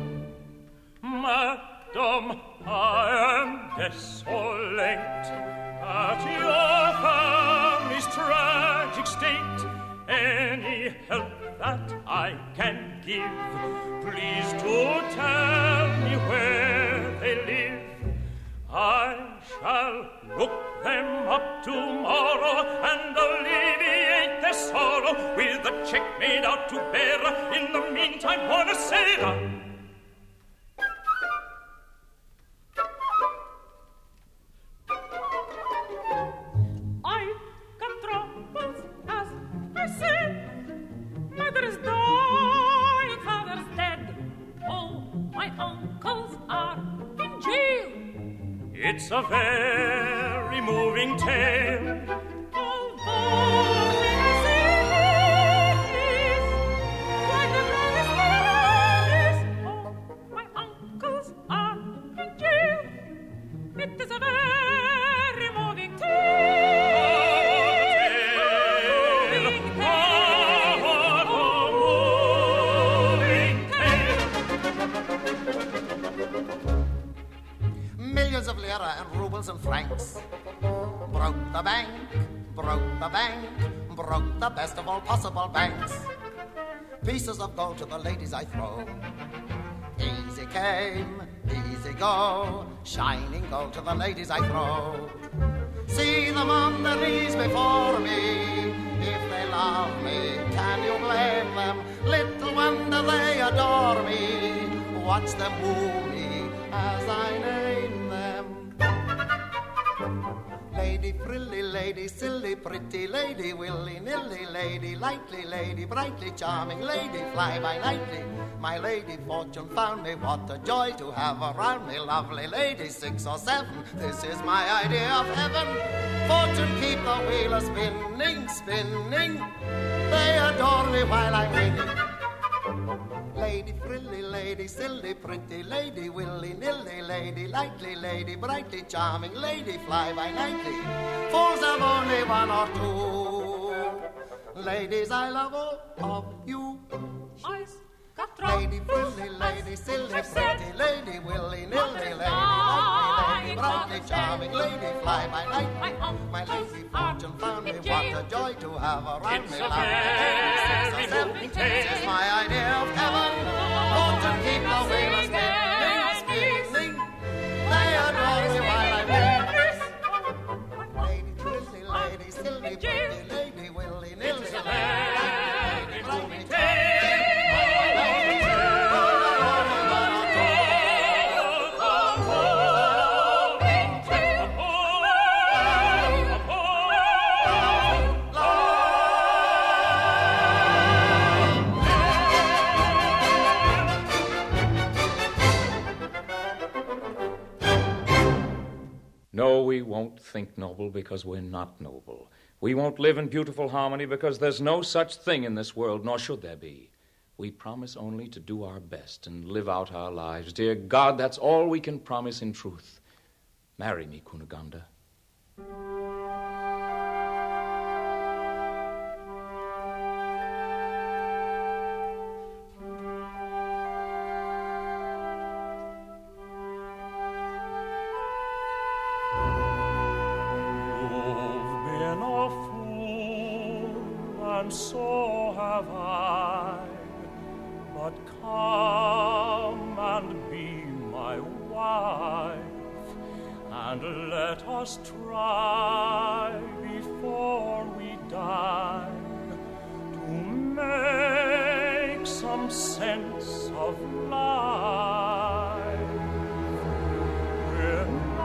Speaker 9: Madam, I am desolate at your family's tragic state. Any help that I can give, please do tell me where they live. I shall look them up tomorrow and alleviate their sorrow with a check made out to bearer. In the meantime, buonasera.
Speaker 12: I've got troubles, as I said. Mother's died, father's dead. Oh, my uncles are in jail.
Speaker 9: It's a very moving tale.
Speaker 12: Although when I say this, why the proudest is, oh, my uncles are in jail. It is a very moving tale.
Speaker 6: Millions of lira and rubles and francs. Broke the bank, broke the bank, broke the best of all possible banks. Pieces of gold to the ladies I throw. Easy came, easy go. Shining gold to the ladies I throw. See them on their knees before me. If they love me, can you blame them? Little wonder they adore me. Watch them woo me as I name them. Lady frilly, lady silly, pretty lady, willy-nilly, lady lightly, lady brightly, charming lady, fly-by-nightly. My lady fortune found me, what a joy to have around me. Lovely lady, six or seven, this is my idea of heaven. Fortune keep the wheel a spinning, spinning. They adore me while I'm winning. Lady frilly, lady silly, pretty lady, willy-nilly, lady lightly, lady brightly, charming lady, fly-by-nightly. Fools have only one or two. Ladies, I love all of you. Lady frilly, lady silly, pretty lady, willy-nilly, lady lightly, lady brightly, charming lady, fly-by-nightly. My lady fortune found me, what a joy to have around me. This is my idea of heaven. Fortune keep the wheel a spinning, spinning. They adore me while I win. Lady frilly, lady silly, pretty lady, willy-nilly, lady lightly, lady brightly.
Speaker 15: No, we won't think noble because we're not noble. We won't live in beautiful harmony because there's no such thing in this world, nor should there be. We promise only to do our best and live out our lives. Dear God, that's all we can promise in truth. Marry me, Cunegonde.
Speaker 9: So have I, but come and be my wife, and let us try before we die to make some sense of life. We're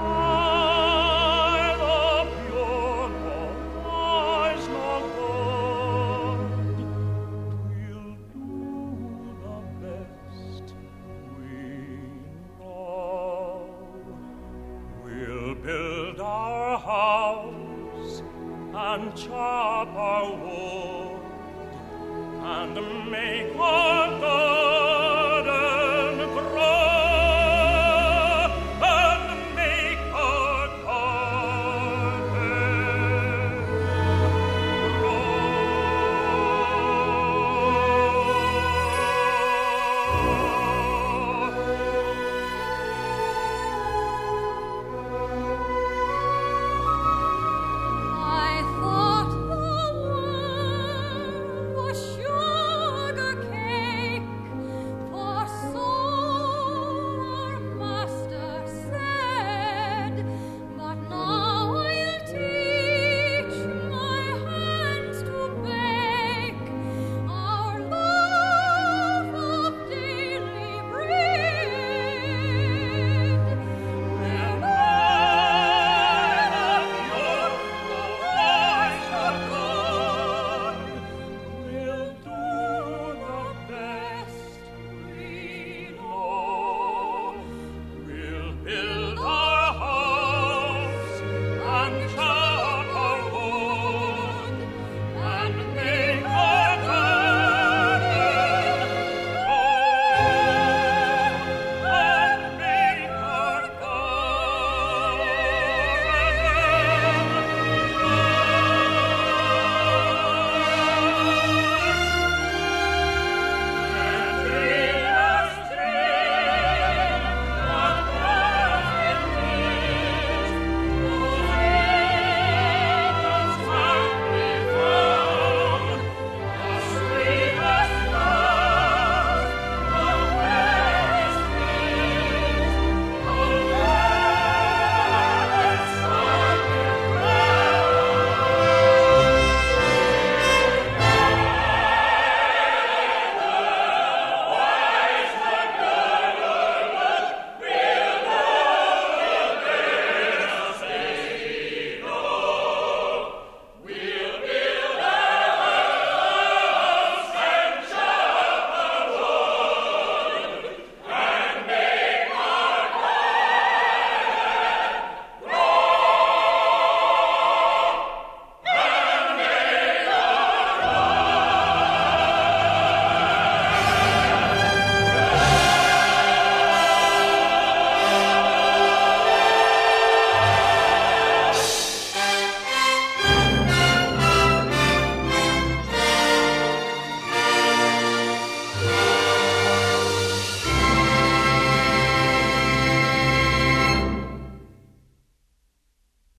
Speaker 9: neither pure nor wise nor good. We'll do the best we know. We'll build our house and chop our wood and make our